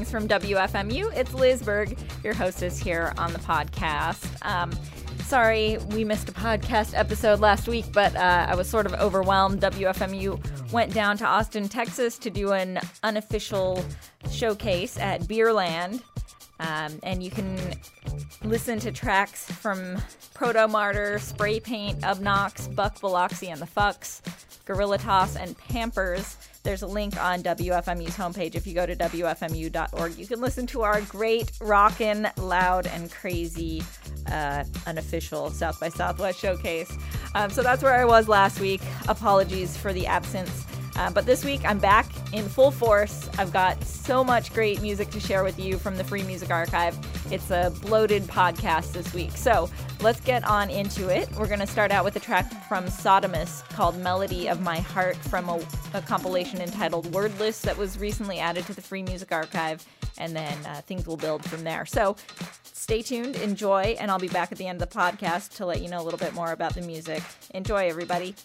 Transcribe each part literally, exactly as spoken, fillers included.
things from W F M U. It's Liz Berg, your hostess here on the podcast. Um, sorry we missed a podcast episode last week, but uh, I was sort of overwhelmed. W F M U went down to Austin, Texas to do an unofficial showcase at Beerland. Um, and you can listen to tracks from Proto Martyr, Spray Paint, Obnox, Buck Biloxi and the Fucks, Gorilla Toss, and Pampers. There's a link on W F M U's homepage. If you go to W F M U dot org, you can listen to our great, rockin', loud, and crazy uh, unofficial South by Southwest showcase. Um, so that's where I was last week. Apologies for the absence. Uh, but this week, I'm back in full force. I've got so much great music to share with you from the Free Music Archive. It's a bloated podcast this week. So let's get on into it. We're going to start out with a track from Sodomus called Melody of My Heart from a, a compilation entitled Wordless that was recently added to the Free Music Archive. And then uh, things will build from there. So stay tuned, enjoy, and I'll be back at the end of the podcast to let you know a little bit more about the music. Enjoy, everybody.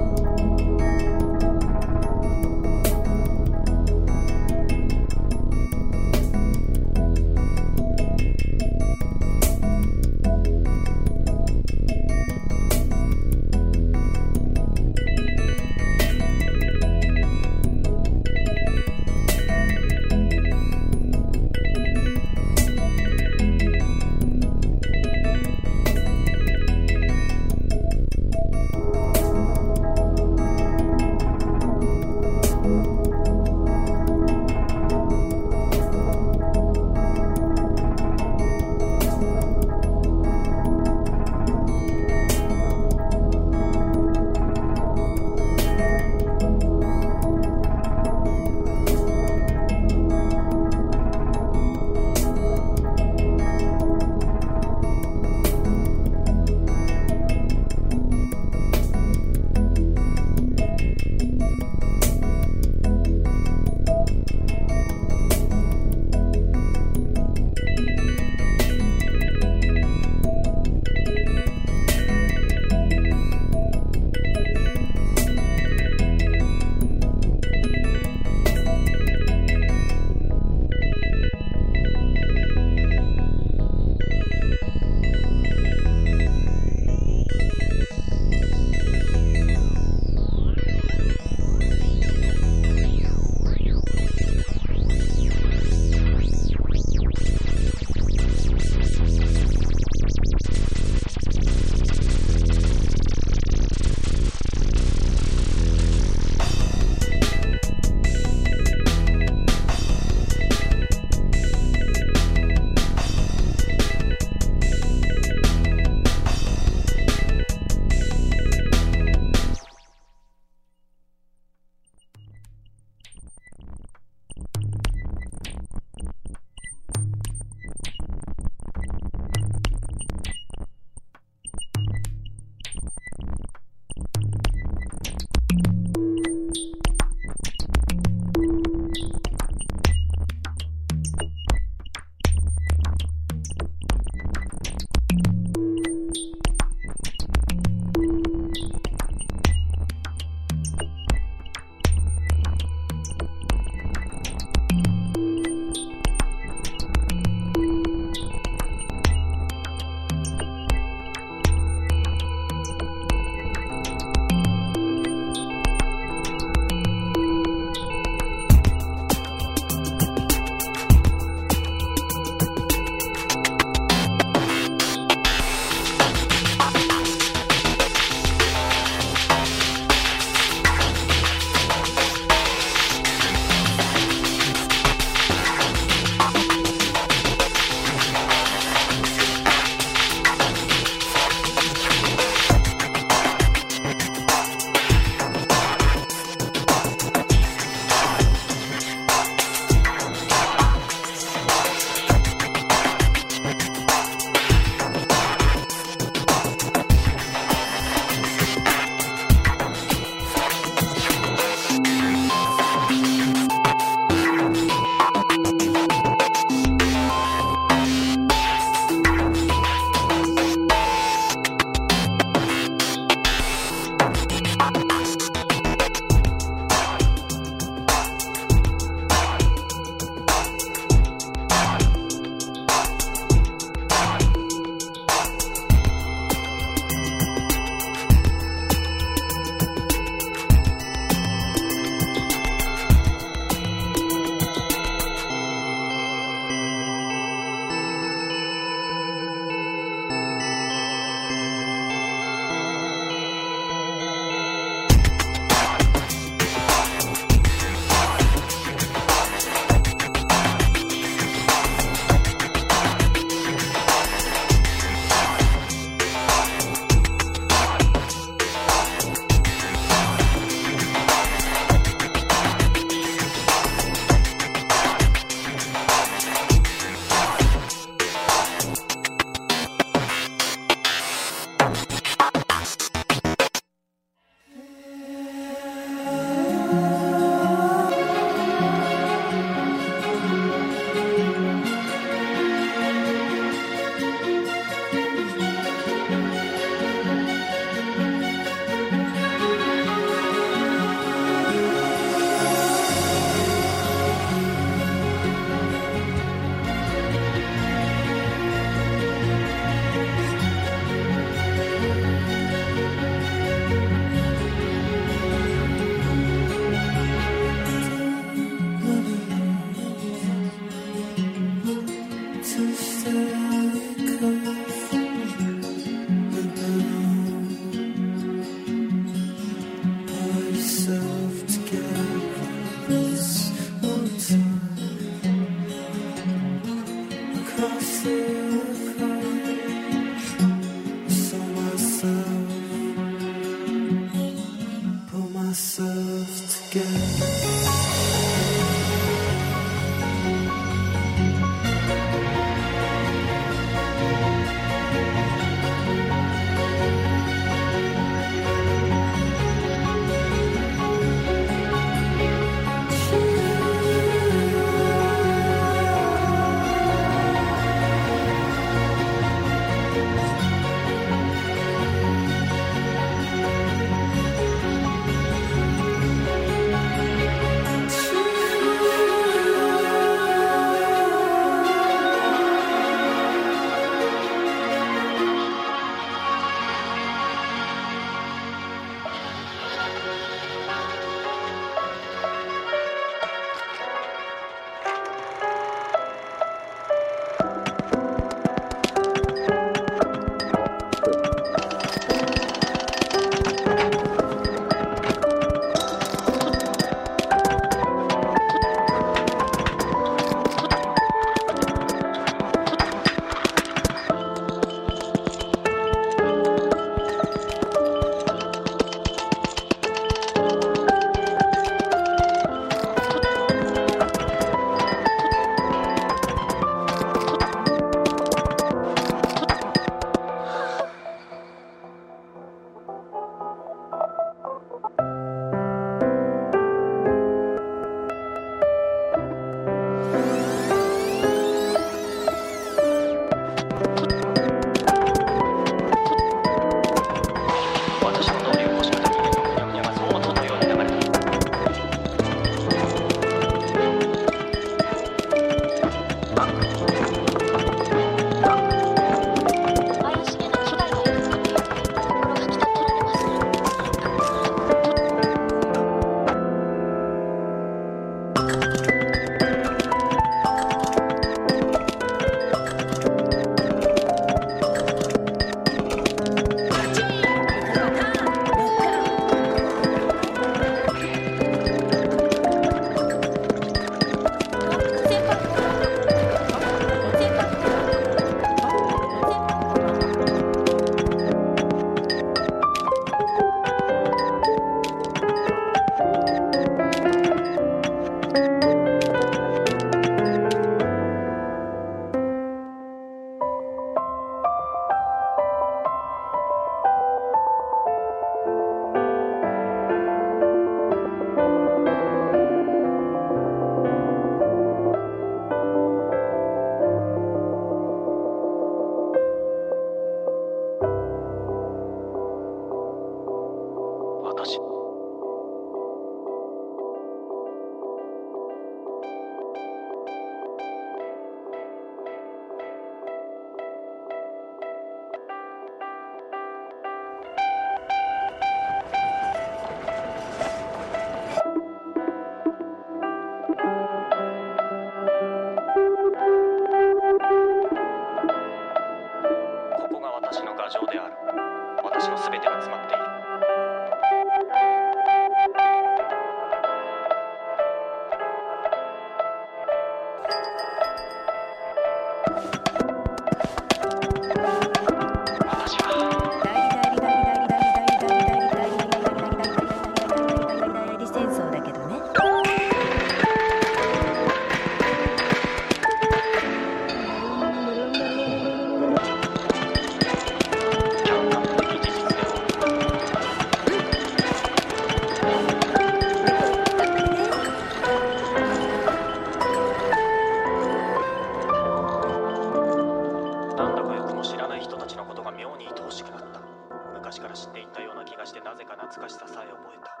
昔から知っていたような気がして、なぜか懐かしささえ覚えた。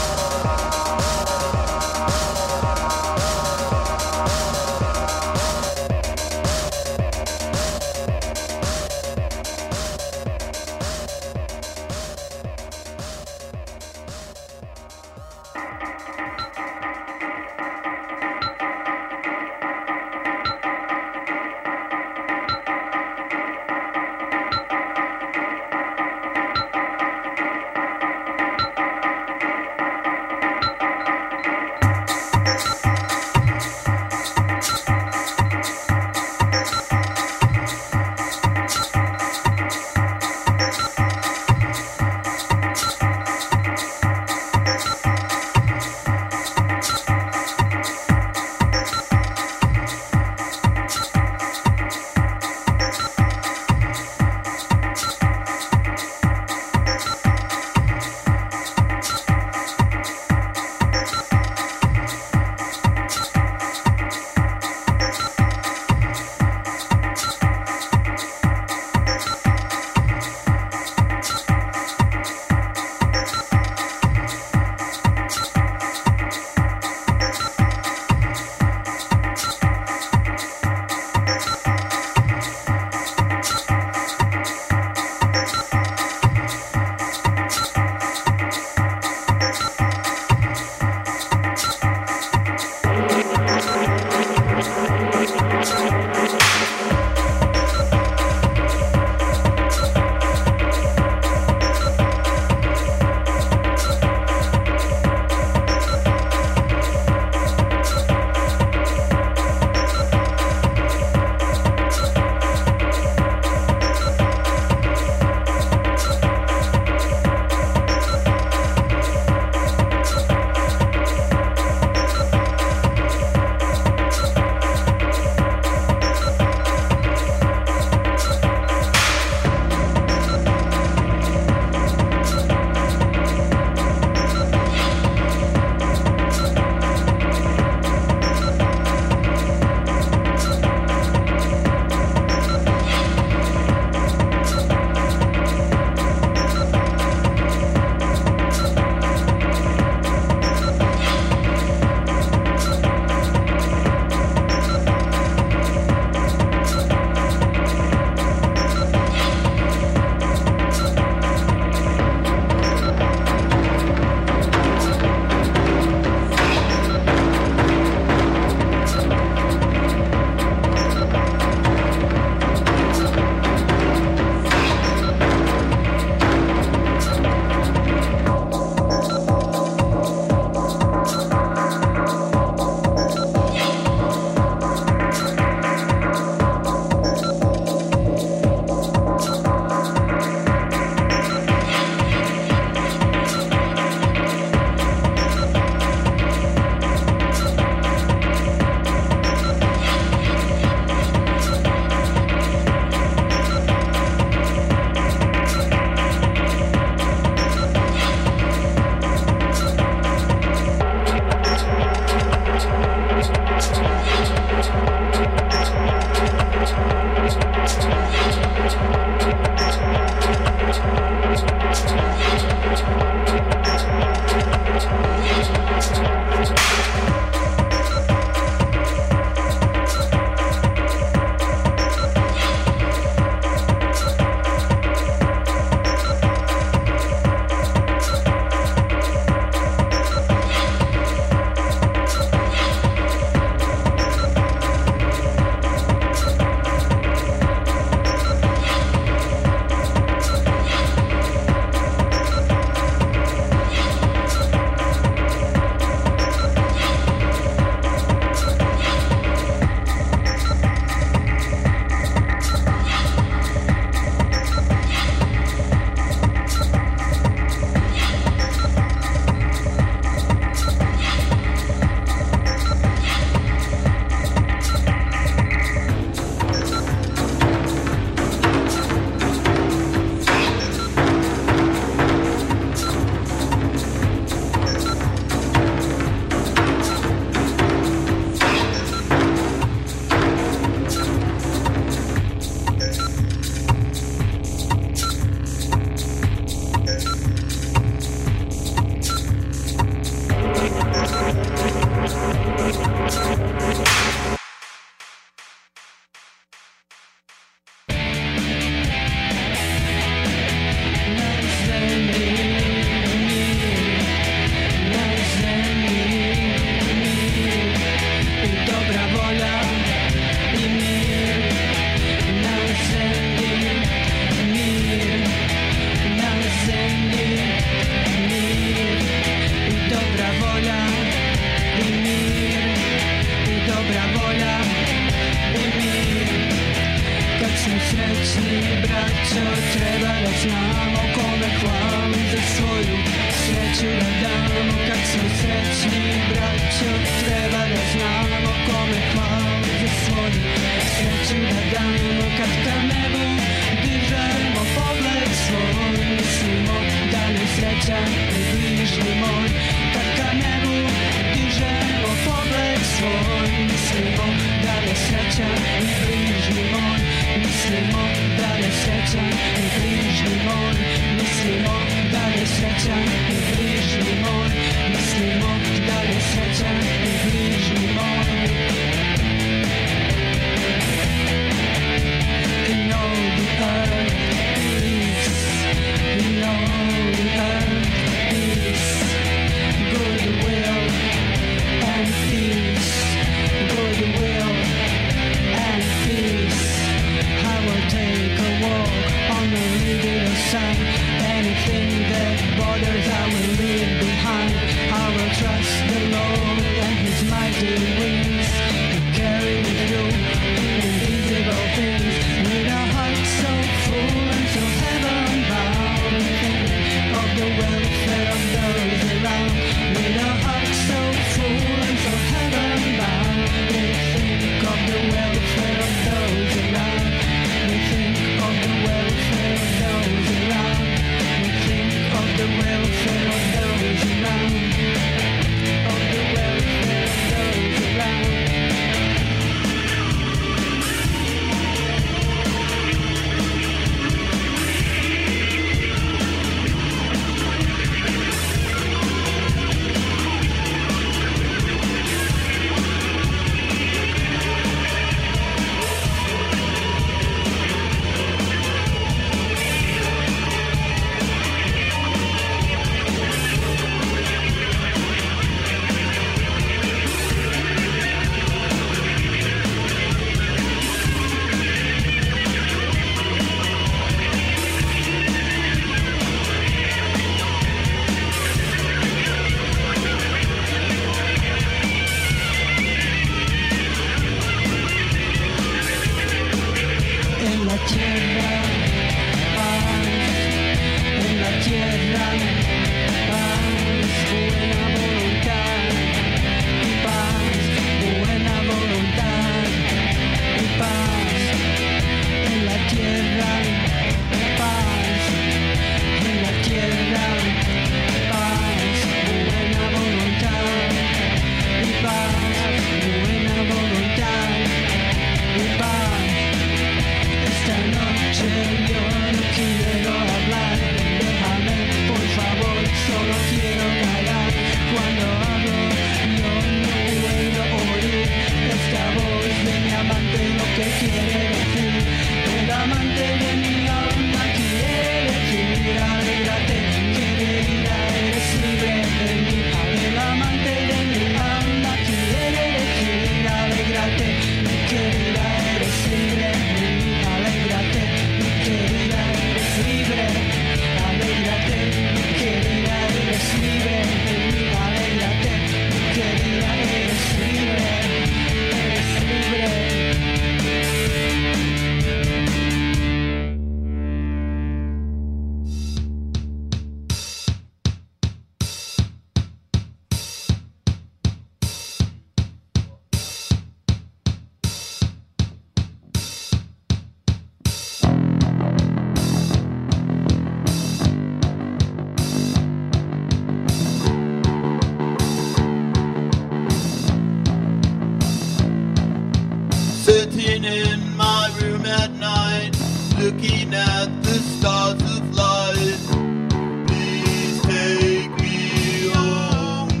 looking at the stars of light. Please take me home.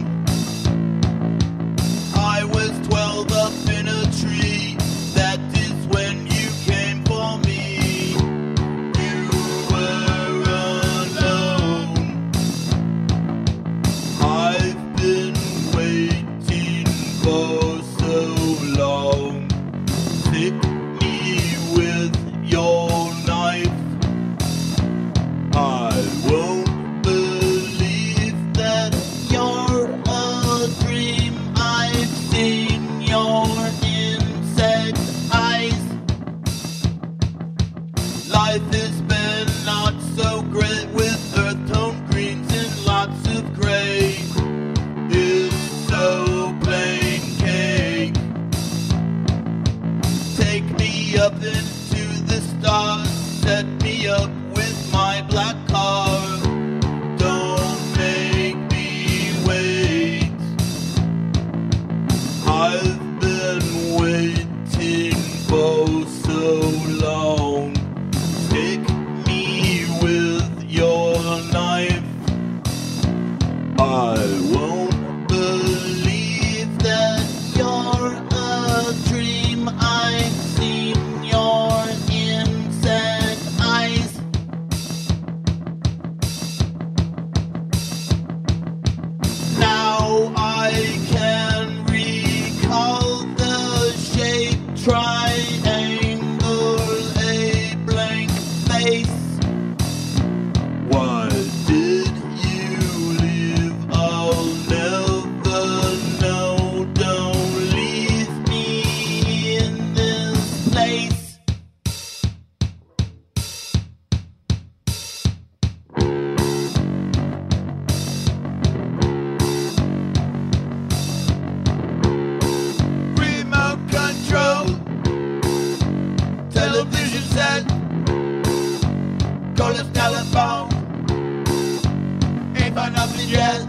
I was twelve up in a tree. That is when you came for me. You were alone. I've been waiting for so long. Stick me with your knife. I won't believe that you're a dream. I've seen your insect eyes. Life has been not so great with earth tone greens and lots of gray. It's so plain cake. Take me up into the stars, set me up with my black car. Don't make me wait. I've been waiting for so long. Stick me with your knife. I won't believe that you're a dream. I've seen your insect eyes. Now I can recall the shape triangle, a blank face. Why did you leave? I'll never know. Don't leave me in this place. Remote control, television set, call us telephone. Ain't found nothing yet.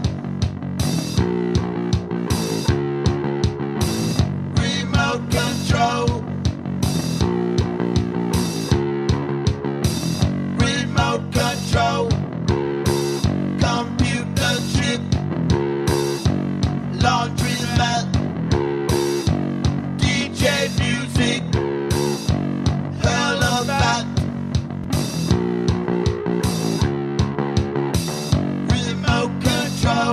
Remote control, remote control, computer chip, laundry mat, D J music, hell of that. Remote control.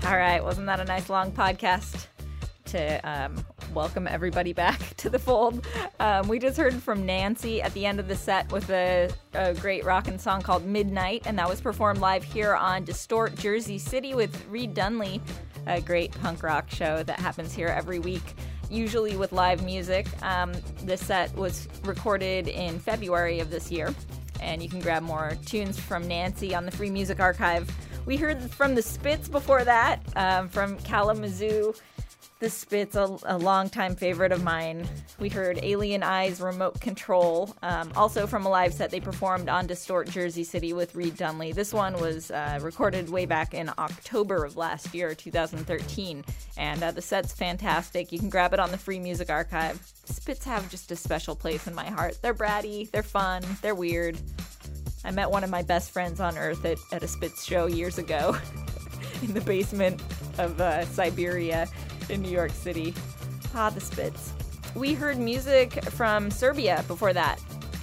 All right, wasn't that a nice long podcast to um, welcome everybody back to the fold? Um, we just heard from Nancy at the end of the set with a, a great rockin' song called Midnight, and that was performed live here on Distort Jersey City with Reed Dunley, a great punk rock show that happens here every week, usually with live music. Um, this set was recorded in February of this year, and you can grab more tunes from Nancy on the Free Music Archive. We heard from the Spits before that, um, from Kalamazoo. The Spits, a, a longtime favorite of mine. We heard Alien Eyes Remote Control, um, also from a live set they performed on Distort Jersey City with Reed Dunley. This one was uh, recorded way back in October of last year, two thousand thirteen, and uh, the set's fantastic. You can grab it on the Free Music Archive. Spits have just a special place in my heart. They're bratty, they're fun, they're weird. I met one of my best friends on Earth at, at a Spits show years ago in the basement of uh, Siberia in New York City. Ah, the Spits. We heard music from Serbia before that.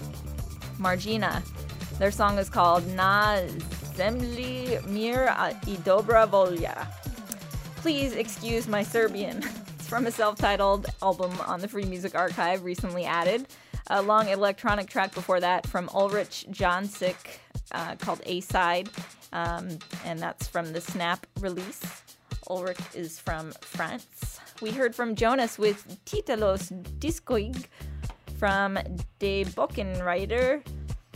Margina. Their song is called Na Zemlji Mir I Dobra Volja. Please excuse my Serbian. It's from a self-titled album on the Free Music Archive, recently added. A long electronic track before that from Ulrich Jancic uh, called A-Side, um, and that's from the Snap release. Ulrich is from France. We heard from Jonas with Titalos Discoig from De Bockenreiter.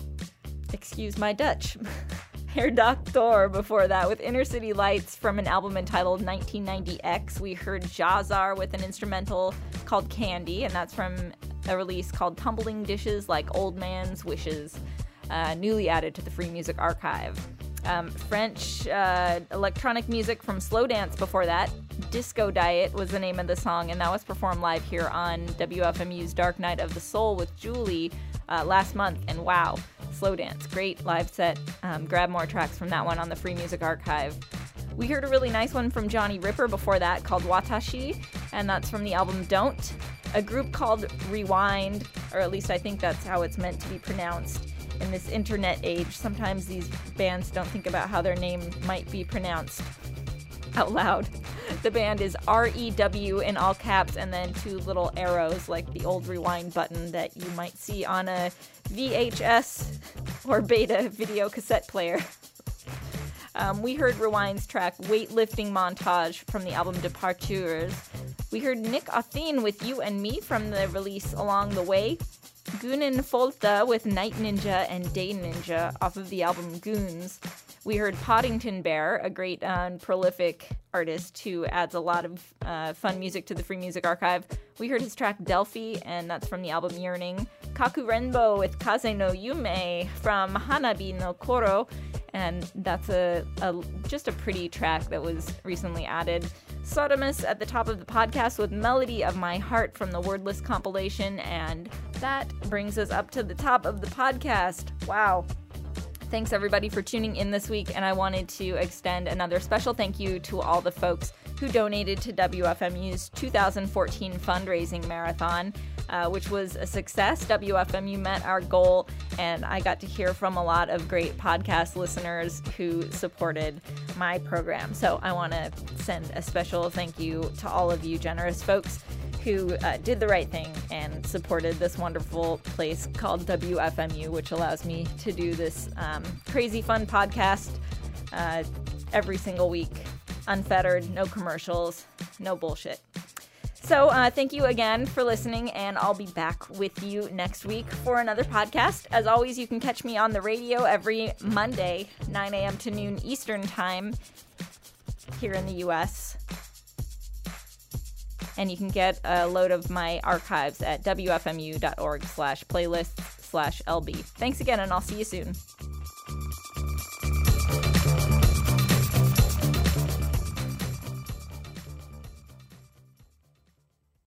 Excuse my Dutch. Herr Doctor before that with Inner City Lights from an album entitled nineteen ninety X. We heard Jazar with an instrumental called Candy, and that's from a release called Tumbling Dishes Like Old Man's Wishes, uh, newly added to the Free Music Archive. Um, French uh, electronic music from Slow Dance before that. Disco Diet was the name of the song, and that was performed live here on W F M U's Dark Night of the Soul with Julie uh, last month. And wow, Slow Dance, great live set. Um, grab more tracks from that one on the Free Music Archive. We heard a really nice one from Johnny Ripper before that called Watashi, and that's from the album Don't. A group called Rewind, or at least I think that's how it's meant to be pronounced in this internet age. Sometimes these bands don't think about how their name might be pronounced out loud. The band is R E W in all caps and then two little arrows like the old rewind button that you might see on a V H S or beta video cassette player. Um, we heard Rewind's track Weightlifting Montage from the album Departures. We heard Nick Athene with You and Me from the release Along the Way. Gunin Folta with Night Ninja and Day Ninja off of the album Goons. We heard Poddington Bear, a great uh, and prolific artist who adds a lot of uh, fun music to the Free Music Archive. We heard his track Delphi, and that's from the album Yearning. Kaku Renbo with Kaze no Yume from Hanabi no Koro, and that's a, a just a pretty track that was recently added. Sodomus at the top of the podcast with Melody of My Heart from the Wordless compilation, and that brings us up to the top of the podcast. Wow. Thanks everybody for tuning in this week, and I wanted to extend another special thank you to all the folks who donated to W F M U's two thousand fourteen fundraising marathon, uh, which was a success. W F M U met our goal, and I got to hear from a lot of great podcast listeners who supported my program. So I want to send a special thank you to all of you generous folks who uh, did the right thing and supported this wonderful place called W F M U, which allows me to do this um, crazy fun podcast uh, every single week. Unfettered, no commercials, no bullshit. So uh, thank you again for listening, and I'll be back with you next week for another podcast. As always, you can catch me on the radio every Monday, nine a.m. to noon Eastern Time here in the U S And you can get a load of my archives at W F M U dot org slash playlists slash L B. Thanks again, and I'll see you soon.